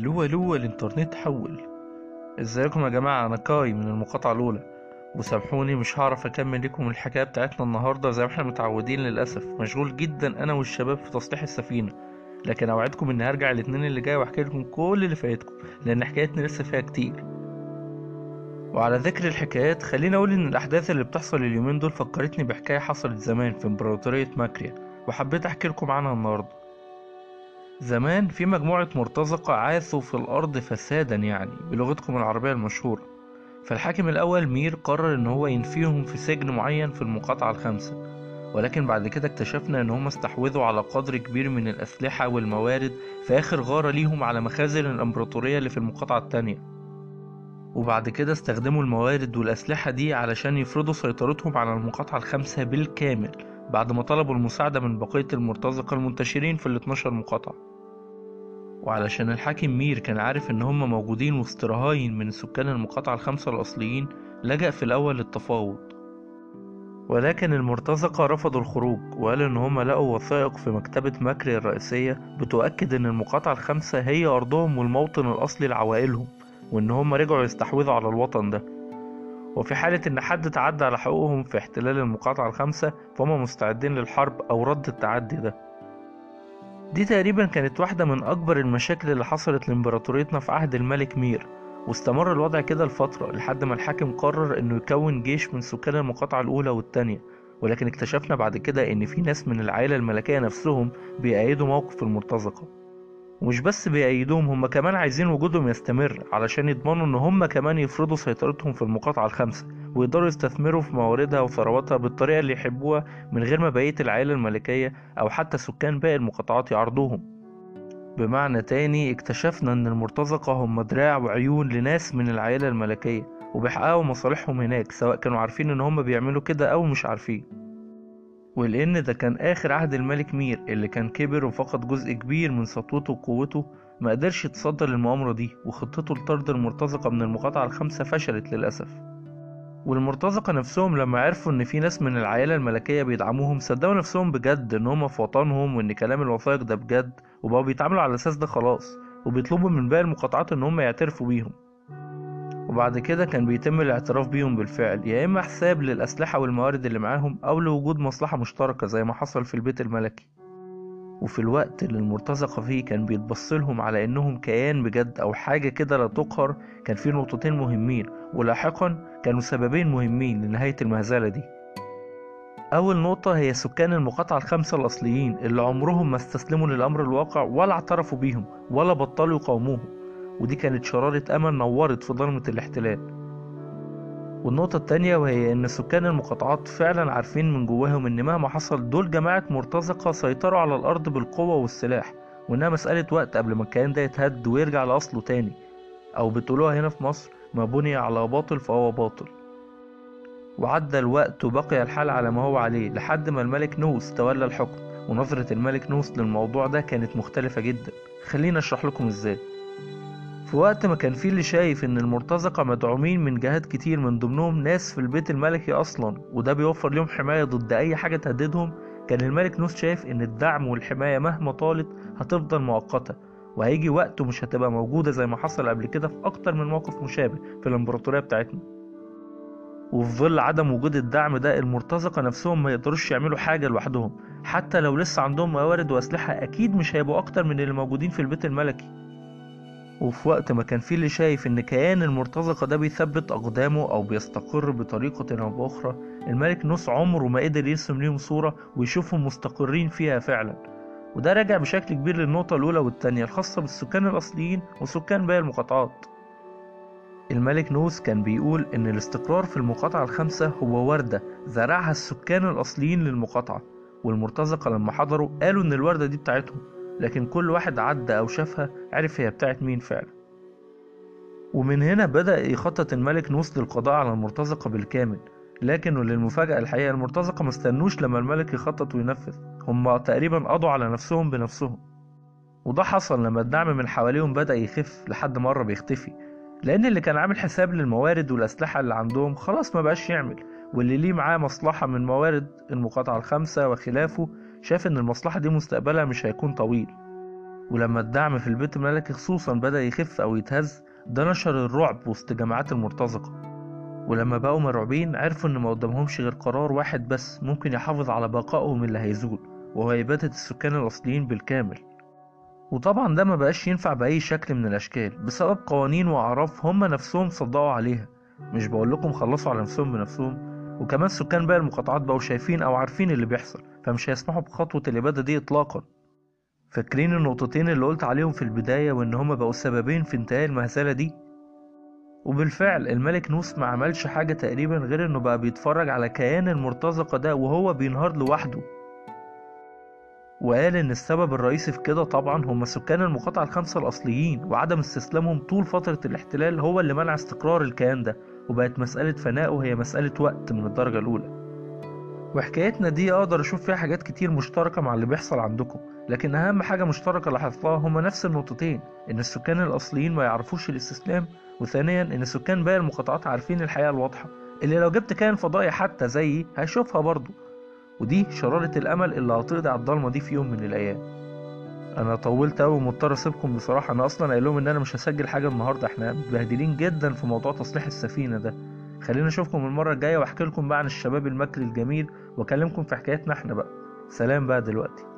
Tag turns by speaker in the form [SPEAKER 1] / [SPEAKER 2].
[SPEAKER 1] الو الانترنت حول. ازيكم يا جماعة؟ انا كاي من المقاطعة الاولى، وسامحوني مش هعرف اكمل لكم الحكاية بتاعتنا النهاردة زي ما احنا متعودين. للأسف مشغول جدا انا والشباب في تصليح السفينة، لكن اوعدكم اني هرجع الاثنين اللي جاي واحكي لكم كل اللي فاتكم، لان حكايتنا لسه فيها كتير. وعلى ذكر الحكايات، خليني اقول ان الاحداث اللي بتحصل اليومين دول فكرتني بحكاية حصلت زمان في امبراطورية ماكريا، وحبيت احكي لكم عنها النهاردة. زمان في مجموعة مرتزقة عاثوا في الأرض فسادا، يعني بلغتكم العربية المشهورة. فالحاكم الأول مير قرر إن هو ينفيهم في سجن معين في المقاطعة الخامسة، ولكن بعد كده اكتشفنا إن هم استحوذوا على قدر كبير من الأسلحة والموارد في آخر غارة ليهم على مخازن الإمبراطورية اللي في المقاطعة التانية. وبعد كده استخدموا الموارد والأسلحة دي علشان يفرضوا سيطرتهم على المقاطعة الخامسة بالكامل، بعد ما طلبوا المساعدة من بقية المرتزقة المنتشرين في ال 12 مقاطعة. وعلشان الحاكم مير كان عارف ان هم موجودين وسط رهاين من سكان المقاطعة الخمسة الأصليين، لجأ في الأول للتفاوض، ولكن المرتزقة رفضوا الخروج وقالوا ان هم لقوا وثائق في مكتبة مكري الرئيسية بتؤكد ان المقاطعة الخمسة هي أرضهم والموطن الأصلي لعوائلهم، وان هم رجعوا يستحوذوا على الوطن ده، وفي حالة ان حد تعدى على حقوقهم في احتلال المقاطعة الخمسة فهم مستعدين للحرب أو رد التعدي ده. دي تقريبا كانت واحدة من أكبر المشاكل اللي حصلت لإمبراطوريتنا في عهد الملك مير، واستمر الوضع كده لفترة لحد ما الحاكم قرر إنه يكون جيش من سكان المقاطعة الأولى والتانية. ولكن اكتشفنا بعد كده إن في ناس من العائلة الملكية نفسهم بيأيدوا موقف المرتزقة، ومش بس بيأيدوهم، هم كمان عايزين وجودهم يستمر علشان يضمنوا ان هم كمان يفرضوا سيطرتهم في المقاطعة الخمسة، ويقدروا يستثمروا في مواردها وثرواتها بالطريقة اللي يحبوها من غير ما بقية العائلة الملكية او حتى سكان باقي المقاطعات يعرضوهم. بمعنى تاني، اكتشفنا ان المرتزقة هم دراع وعيون لناس من العائلة الملكية، وبيحققوا مصالحهم هناك سواء كانوا عارفين ان هم بيعملوا كده او مش عارفين. ولأن ده كان آخر عهد الملك مير اللي كان كبر وفقد جزء كبير من سطوته وقوته، ما قدرش يتصدى للمؤامرة دي، وخطته لطرد المرتزقة من المقاطعة الخمسة فشلت للأسف. والمرتزقة نفسهم لما عرفوا إن في ناس من العائلة الملكية بيدعموهم صدقوا نفسهم بجد إن هما في وطنهم وإن كلام الوثائق ده بجد، وبقوا بيتعاملوا على الأساس ده خلاص، وبيطلبوا من باقي المقاطعات إن هما يعترفوا بيهم. وبعد كده كان بيتم الاعتراف بيهم بالفعل، يا إما حساب للأسلحة والموارد اللي معاهم أو لوجود مصلحة مشتركة زي ما حصل في البيت الملكي. وفي الوقت اللي المرتزقة فيه كان بيتبصلهم على إنهم كيان بجد أو حاجة كده لا تقهر، كان في نقطتين مهمين ولاحقا كانوا سببين مهمين لنهاية المهزلة دي. أول نقطة هي سكان المقاطعة الخمسة الأصليين اللي عمرهم ما استسلموا للأمر الواقع ولا اعترفوا بيهم ولا بطلوا يقاوموهم، ودي كانت شرارة أمل نورت في ضلمة الاحتلال. والنقطة التانية وهي إن سكان المقاطعات فعلا عارفين من جواهم إن مهما حصل دول جماعة مرتزقة سيطروا على الأرض بالقوة والسلاح، وإنها مسألة وقت قبل ما الكيان ده يتهد ويرجع لأصله تاني، أو بتقولوها هنا في مصر: ما بني على باطل فهو باطل. وعدى الوقت وبقي الحال على ما هو عليه لحد ما الملك نوس تولى الحكم، ونظرة الملك نوس للموضوع ده كانت مختلفة جدا. خلينا أشرح لكم إزاي. في وقت ما كان فيه اللي شايف ان المرتزقة مدعومين من جهات كتير من ضمنهم ناس في البيت الملكي اصلا، وده بيوفر لهم حماية ضد اي حاجة تهددهم، كان الملك نوس شايف ان الدعم والحماية مهما طالت هتفضل مؤقتة، وهيجي وقت ومش هتبقى موجودة زي ما حصل قبل كده في اكتر من موقف مشابه في الامبراطورية بتاعتنا. وفي ظل عدم وجود الدعم ده المرتزقة نفسهم ما يقدروش يعملوا حاجة لوحدهم، حتى لو لسه عندهم موارد واسلحة اكيد مش هيبقوا اكتر من اللي موجودين في البيت الملكي. وفي وقت ما كان فيه اللي شايف ان كيان المرتزقة ده بيثبت اقدامه او بيستقر بطريقة او باخرى، الملك نوس عمره ما قدر يرسم ليهم صورة ويشوفهم مستقرين فيها فعلا. وده راجع بشكل كبير للنقطة الاولى والتانية الخاصة بالسكان الاصليين وسكان باقي المقاطعات. الملك نوس كان بيقول ان الاستقرار في المقاطعة الخمسة هو وردة زرعها السكان الاصليين للمقاطعة، والمرتزقة لما حضروا قالوا ان الوردة دي بتاعتهم، لكن كل واحد عدى او شافها عرف هي بتاعت مين فعلا. ومن هنا بدأ يخطط الملك نوس للقضاء على المرتزقة بالكامل، لكن وللمفاجأة الحقيقة المرتزقة مستنوش لما الملك يخطط وينفذ، هم تقريبا قضوا على نفسهم بنفسهم. وده حصل لما الدعم من حواليهم بدأ يخف لحد مرة بيختفي، لأن اللي كان عامل حساب للموارد والأسلحة اللي عندهم خلاص ما بقاش يعمل، واللي ليه معاه مصلحة من موارد المقاطعة الخمسة وخلافه شاف إن المصلحة دي مستقبلها مش هيكون طويل. ولما الدعم في البيت الملكي خصوصا بدأ يخف أو يتهز، ده نشر الرعب وسط جماعات المرتزقة. ولما بقوا مرعوبين عرفوا إن ما قدامهمش غير قرار واحد بس ممكن يحافظ على بقائهم اللي هيزول، وهو إبادة السكان الأصليين بالكامل. وطبعا ده ما بقاش ينفع بأي شكل من الأشكال بسبب قوانين وأعراف هم نفسهم صدقوا عليها. مش بقولكم خلصوا على نفسهم بنفسهم، وكمان سكان باقي المقاطعات بقوا شايفين أو عارفين اللي بيحصل، فمش هيسمحوا بخطوة الإبادة دي إطلاقا. فاكرين النقطتين اللي قلت عليهم في البداية وإن هما بقوا سببين في انتهاء المهزلة دي؟ وبالفعل الملك نوس ما عملش حاجة تقريبا غير إنه بقى بيتفرج على كيان المرتزقة ده وهو بينهار لوحده. وقال إن السبب الرئيسي في كده طبعا هم سكان المقاطعة الخمسة الأصليين، وعدم استسلامهم طول فترة الاحتلال هو اللي منع استقرار الكيان ده، وبقت مسألة فناء وهي مسألة وقت من الدرجة الأولى. وحكايتنا دي أقدر أشوف فيها حاجات كتير مشتركة مع اللي بيحصل عندكم، لكن أهم حاجة مشتركة لاحظتها هما نفس النقطتين: إن السكان الأصليين ما يعرفوش الاستسلام، وثانيا إن سكان باقي المقاطعات عارفين الحقيقة الواضحة اللي لو جبت كائن فضائي حتى زيي هيشوفها برضه. ودي شرارة الأمل اللي هتقضي على الضلمة دي في يوم من الأيام. أنا طولت أوي ومضطر أسيبكم بصراحة. أنا أصلا قايل لهم إن أنا مش هسجل حاجة النهاردة، إحنا متبهدلين جدا في موضوع تصليح السفينة ده. خلينا أشوفكم المرة الجاية وأحكي لكم بقى عن الشباب المكري الجميل وأكلمكم في حكايتنا إحنا بقى. سلام بقى دلوقتي.